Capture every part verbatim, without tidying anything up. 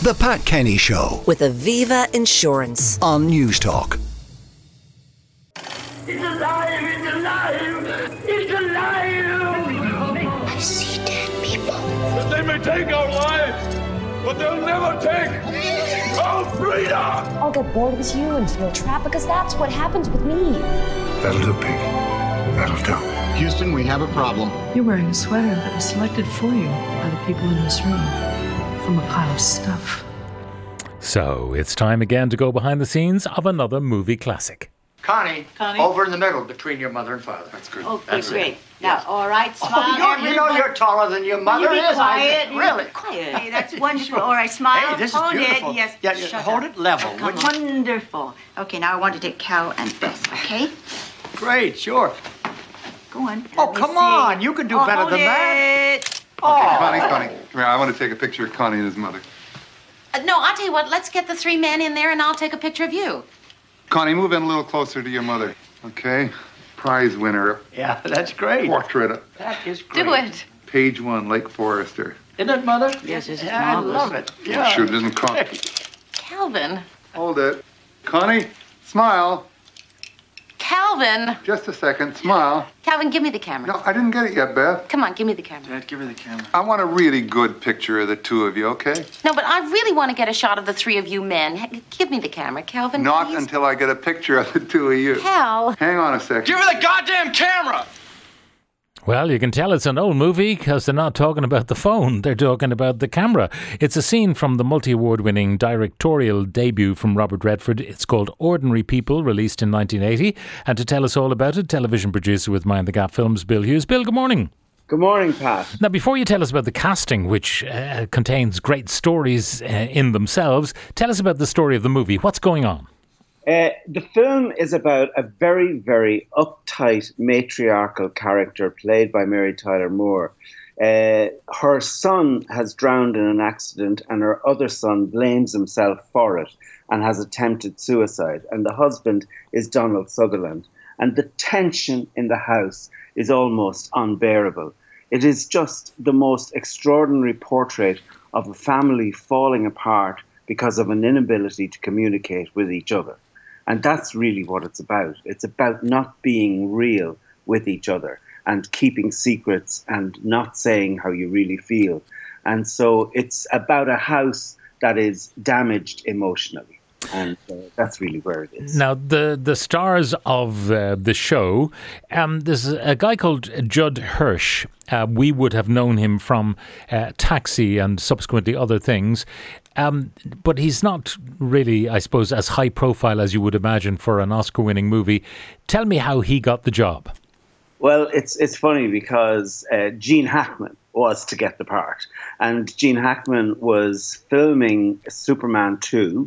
The Pat Kenny Show with Aviva Insurance on News Talk. It's alive! It's alive! It's alive! I see dead people. They may take our lives, but they'll never take our freedom! I'll get bored with you and feel trapped because that's what happens with me. That'll do, Pig. That'll do. Houston, we have a problem. You're wearing a sweater that was selected for you by the people in this room from a pile of stuff. So it's time again to go behind the scenes of another movie classic. Connie, Connie? over in the middle between your mother and father. That's good. Oh, That's great. it. Now, Yes. all right, smile. Oh, you're, you know everyone. you're taller than your mother Will you be is. quiet? I, really? Quiet. Hey, that's wonderful. All right, smile. Hey, this is hold beautiful. it. Yes. Yeah, shut yeah, hold up. it level, Oh, would you? wonderful. Okay, now I want to take Cal and Bess, okay? Great, sure. Go on. Oh, Let me come see. on. You can do Oh, better hold than it. that. Oh. Connie, Connie, come here. I want to take a picture of Connie and his mother. Uh, no, I'll tell you what. Let's get the three men in there, and I'll take a picture of you. Connie, move in a little closer to your mother, okay? Prize winner, Yeah, that's great. portrait, That is great. Do it. page one, Lake Forester. Isn't it, Mother? Yes, it's Yeah, I marvelous. love it. Yeah. Shoot, it isn't Connie. Calvin. Hold it. Connie, smile. Calvin. Just a second, smile. Calvin, give me the camera. No, I didn't get it yet, Beth. Come on, give me the camera. Dad, give her the camera. I want a really good picture of the two of you, okay? No, but I really want to get a shot of the three of you men. H- Give me the camera, Calvin. Not please. until I get a picture of the two of you. Cal. Hang on a second. Give her the goddamn camera! Well, you can tell it's an old movie because they're not talking about the phone. They're talking about the camera. It's a scene from the multi-award winning directorial debut from Robert Redford. It's called Ordinary People, released in nineteen eighty. And to tell us all about it, television producer with Mind the Gap Films, Bill Hughes. Bill, good morning. Good morning, Pat. Now, before you tell us about the casting, which uh, contains great stories uh, in themselves, tell us about the story of the movie. What's going on? Uh, the film is about a very, very uptight matriarchal character played by Mary Tyler Moore. Uh, her son has drowned in an accident and her other son blames himself for it and has attempted suicide. And the husband is Donald Sutherland. And the tension in the house is almost unbearable. It is just the most extraordinary portrait of a family falling apart because of an inability to communicate with each other. And that's really what it's about. It's about not being real with each other and keeping secrets and not saying how you really feel. And so it's about a house that is damaged emotionally. And uh, that's really where it is. Now, the, the stars of uh, the show, um, there's a guy called Judd Hirsch. Uh, we would have known him from uh, Taxi and subsequently other things. Um, but he's not really, I suppose, as high profile as you would imagine for an Oscar-winning movie. Tell me how he got the job. Well, it's it's funny because uh, Gene Hackman was to get the part. And Gene Hackman was filming Superman two,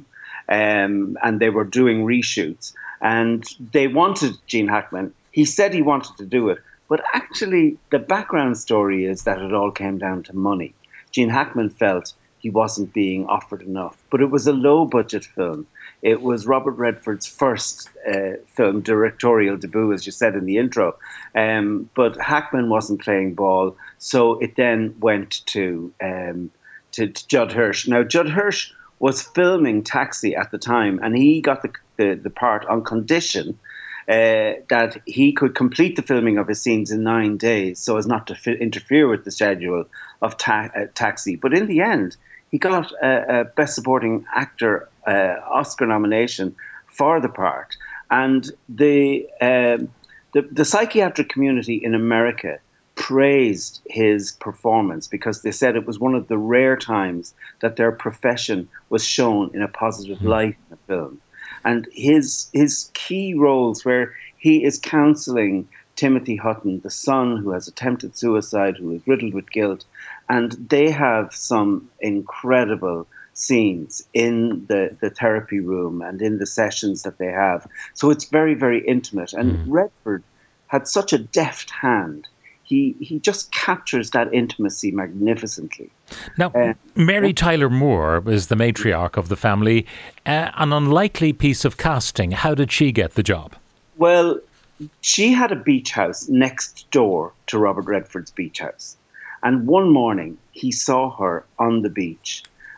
um, and they were doing reshoots. And they wanted Gene Hackman. He said he wanted to do it. But actually, the background story is that it all came down to money. Gene Hackman felt he wasn't being offered enough. But it was a low-budget film. It was Robert Redford's first uh, film, directorial debut, as you said in the intro. Um, but Hackman wasn't playing ball, so it then went to, um, to, to Judd Hirsch. Now, Judd Hirsch was filming Taxi at the time, and he got the, the, the part on condition uh, that he could complete the filming of his scenes in nine days so as not to fi- interfere with the schedule of ta- uh, Taxi. But in the end, he got a, a Best Supporting Actor uh, Oscar nomination for the part. And the, um, the the psychiatric community in America praised his performance because they said it was one of the rare times that their profession was shown in a positive light in a film. And his his key roles where he is counseling Timothy Hutton, the son who has attempted suicide, who is riddled with guilt, and they have some incredible scenes in the, the therapy room and in the sessions that they have. So it's very, very intimate. And mm. Redford had such a deft hand. He he just captures that intimacy magnificently. Now, uh, Mary Tyler Moore is the matriarch of the family. Uh, an unlikely piece of casting. How did she get the job? Well, she had a beach house next door to Robert Redford's beach house. And one morning, he saw her on the beach.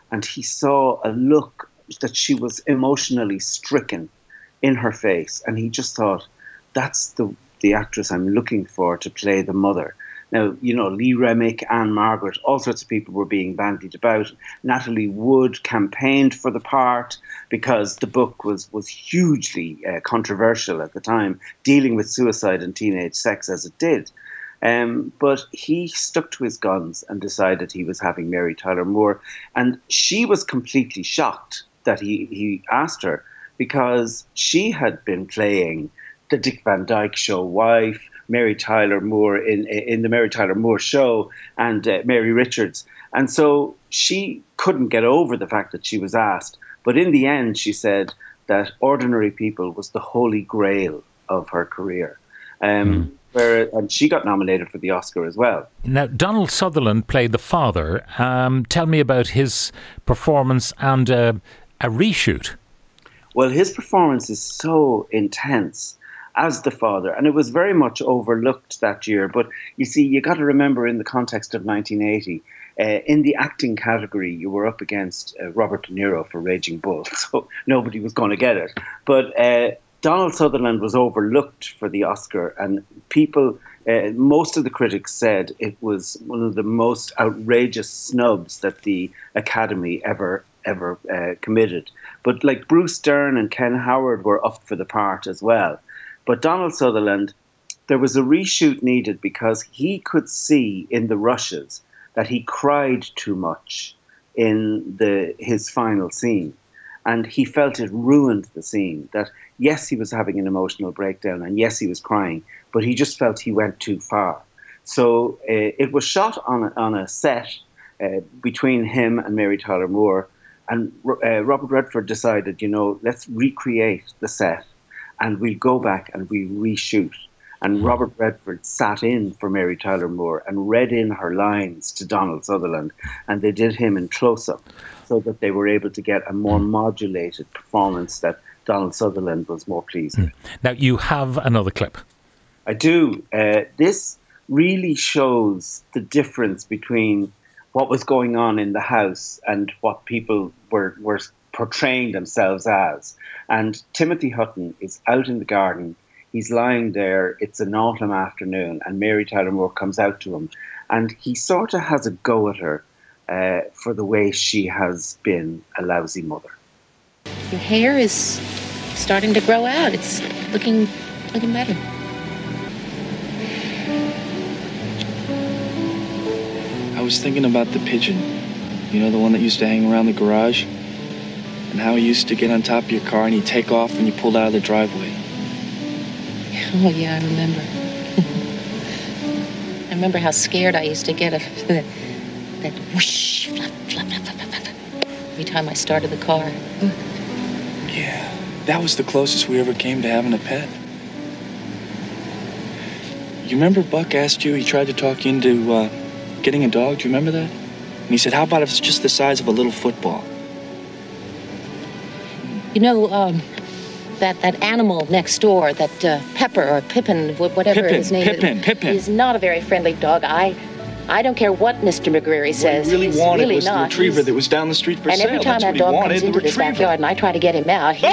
and he saw a look that she was emotionally stricken in her face, and he just thought, that's the the actress I'm looking for to play the mother. Now, you know, Lee Remick, Anne Margaret, all sorts of people were being bandied about. Natalie Wood campaigned for the part because the book was, was hugely uh, controversial at the time, dealing with suicide and teenage sex as it did. Um, but he stuck to his guns and decided he was having Mary Tyler Moore. And she was completely shocked that he, he asked her, because she had been playing the Dick Van Dyke Show wife, Mary Tyler Moore in in the Mary Tyler Moore Show, and uh, Mary Richards. And so she couldn't get over the fact that she was asked. But in the end, she said that Ordinary People was the holy grail of her career. Um, mm. where, and she got nominated for the Oscar as well. Now, Donald Sutherland played the father. Um, tell me about his performance and uh, a reshoot. Well, his performance is so intense as the father, and it was very much overlooked that year. But you see, you got to remember, in the context of nineteen eighty, uh, in the acting category, you were up against uh, Robert De Niro for Raging Bull, so nobody was going to get it. But uh, Donald Sutherland was overlooked for the Oscar, and people, uh, most of the critics said it was one of the most outrageous snubs that the Academy ever ever uh, committed. But like Bruce Dern and Ken Howard were up for the part as well. But Donald Sutherland, there was a reshoot needed because he could see in the rushes that he cried too much in the his final scene. And he felt it ruined the scene, that yes, he was having an emotional breakdown and yes, he was crying, but he just felt he went too far. So uh, it was shot on a, on a set uh, between him and Mary Tyler Moore. And uh, Robert Redford decided, you know, let's recreate the set. And we go back and we reshoot. And Robert Redford sat in for Mary Tyler Moore and read in her lines to Donald Sutherland. And they did him in close-up so that they were able to get a more modulated performance that Donald Sutherland was more pleased with. Now, you have another clip. I do. Uh, this really shows the difference between what was going on in the house and what people were, were portraying themselves as. And Timothy Hutton is out in the garden. He's lying there. It's an autumn afternoon, and Mary Tyler Moore comes out to him, and he sort of has a go at her uh, for the way she has been a lousy mother. Your hair is starting to grow out. It's looking looking better. I was thinking about the pigeon, you know, the one that used to hang around the garage, and how he used to get on top of your car and he'd take off when you pulled out of the driveway. Oh, yeah, I remember. I remember how scared I used to get of that, that whoosh, flap, flap, flap, flap, flap, flap, every time I started the car. Yeah, that was the closest we ever came to having a pet. You remember Buck asked you, he tried to talk you into uh, getting a dog? Do you remember that? And he said, how about if it's just the size of a little football? You know, um, that, that animal next door, that uh, Pepper or Pippin, whatever Pippin, his name Pippin, is, Pippin. is not a very friendly dog. I I don't care what Mister McGreary says. What he really He's wanted really was the not. retriever He's... that was down the street for and sale. every time That's that what dog he wanted, comes the into this retriever. backyard and I try to get him out, he...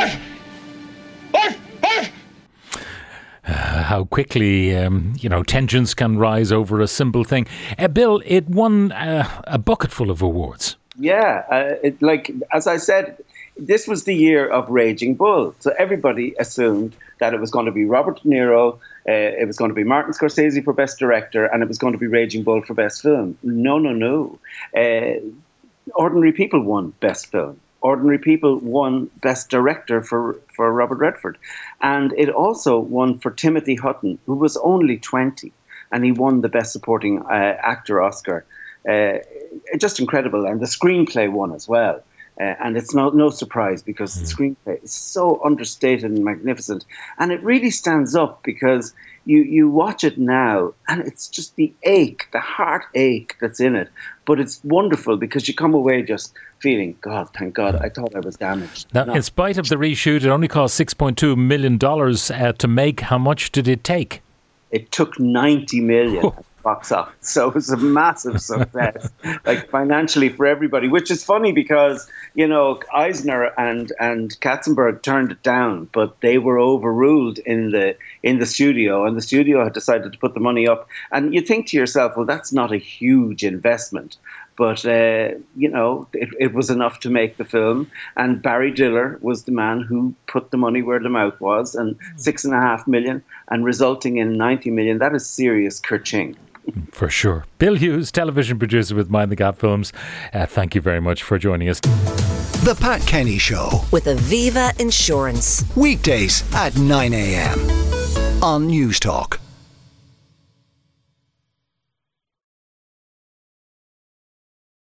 Uh, how quickly, um, you know, tensions can rise over a simple thing. Uh, Bill, it won uh, a bucket full of awards. Yeah, uh, it, like, as I said, this was the year of Raging Bull. So everybody assumed that it was going to be Robert De Niro, uh, it was going to be Martin Scorsese for Best Director, and it was going to be Raging Bull for Best Film. No, no, no. Uh, Ordinary People won Best Film. Ordinary People won Best Director for, for Robert Redford. And it also won for Timothy Hutton, who was only twenty, and he won the Best Supporting uh, Actor Oscar. Uh, just incredible. And the screenplay won as well. Uh, and it's no, no surprise because the screenplay is so understated and magnificent. And it really stands up because you, you watch it now and it's just the ache, the heartache that's in it. But it's wonderful because you come away just feeling, God, thank God, I thought I was damaged. Now, no. In spite of the reshoot, it only cost six point two million dollars uh, to make. How much did it take? It took ninety million dollars. box office. So it was a massive success, like financially for everybody, which is funny because, you know, Eisner and, and Katzenberg turned it down, but they were overruled in the in the studio, and the studio had decided to put the money up. And you think to yourself, well, that's not a huge investment. But, uh, you know, it, it was enough to make the film. And Barry Diller was the man who put the money where the mouth was, and six and a half million, and resulting in ninety million. That is serious kerching. For sure. Bill Hughes, television producer with Mind the Gap Films. Uh, thank you very much for joining us. The Pat Kenny Show. With Aviva Insurance. Weekdays at nine a.m. on News Talk.